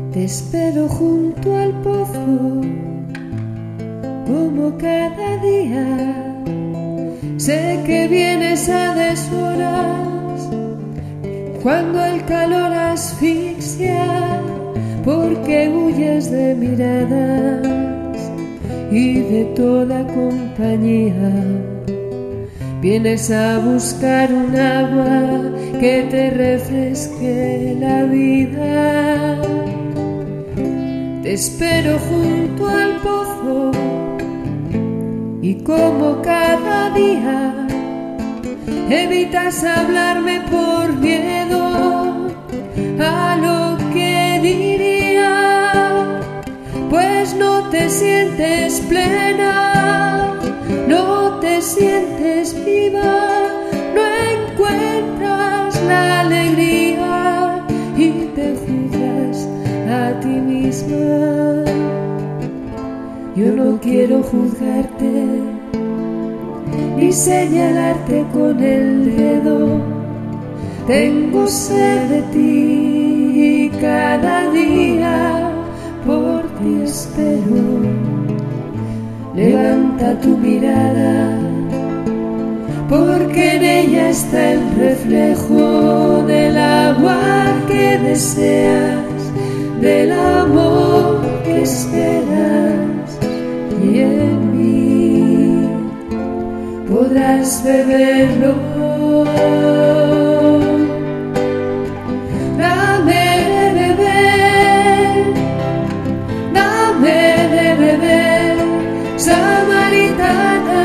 Te espero junto al pozo, como cada día. Sé que vienes a deshoras, cuando el calor asfixia, porque huyes de miradas y de toda compañía. Vienes a buscar un agua que te refresque la vida. Te espero junto al pozo y como cada día evitas hablarme por miedo a lo que diría, pues no te sientes plena, no te sientes viva, no encuentras la alegría y te juzgas a ti misma. Yo no quiero juzgarte ni señalarte con el dedo. Tengo sed de ti y cada día por ti espero. Levanta tu mirada, porque en ella está el reflejo del agua que deseas, del amor que esperas, y en mí podrás beberlo. Dame de beber, dame de beber, Samaritana.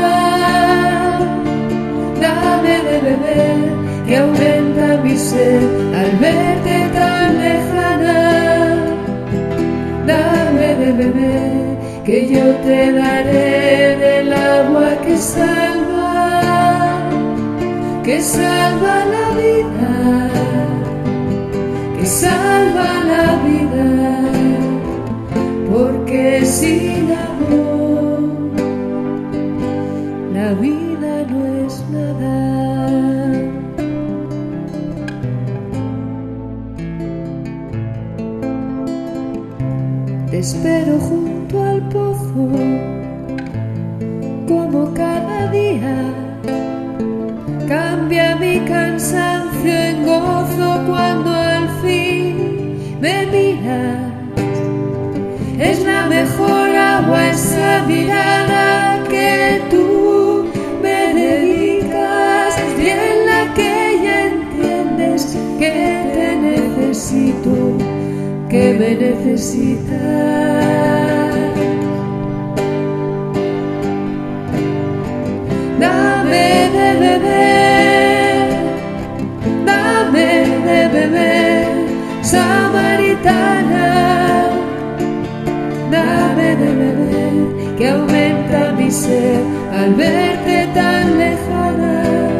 Dame de beber, que aumenta mi sed al verte tan lejana. Dame de beber, que yo te daré del agua que salva la vida, que salva la vida, porque sin amor la vida no es nada. Te espero junto al pozo, como cada día. Cambia mi cansancio en gozo cuando al fin me miras. Es la mejor agua esa mirada que tú me dedicas, y en la que ya entiendes que te necesito, que me necesitas. Dame de beber, dame de beber, Samaritana. Dame de beber, que aumenta mi sed al verte tan lejana.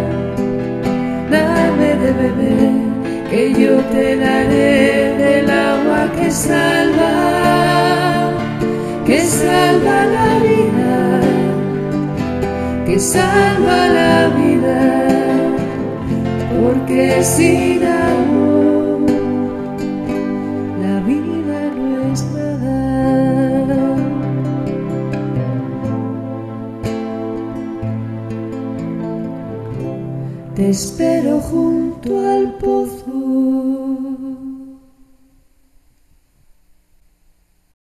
Dame de beber, que yo te daré del agua que salva la vida, que salva la vida, porque sin amor la vida no es nada. Te espero junto al pozo,